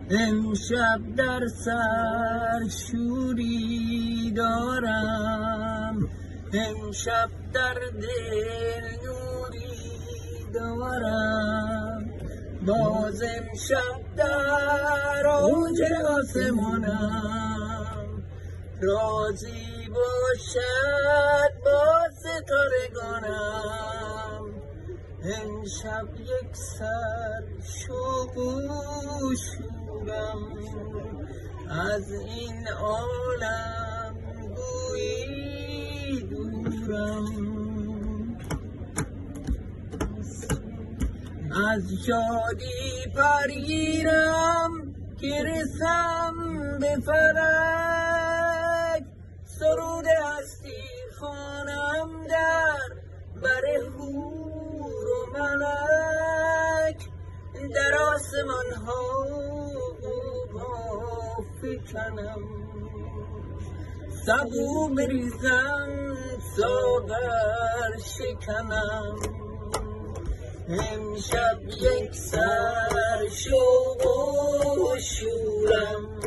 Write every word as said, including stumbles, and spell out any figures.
امشب در سر شوری دارم، امشب در دل نوری دارم، باز امشب در اوج آسمانم رازی باشد با ستارگانم. امشب یک سر شوق و شورم، از این عالم گویی دورم، از شادی پرگیرم که رسم به فلک، سرود هستی خوانم در بر حور و ملک، در آسمان ها پا فکنم، سبو بریزم ساغر شکنم. امشب یک سر شوق و شورم،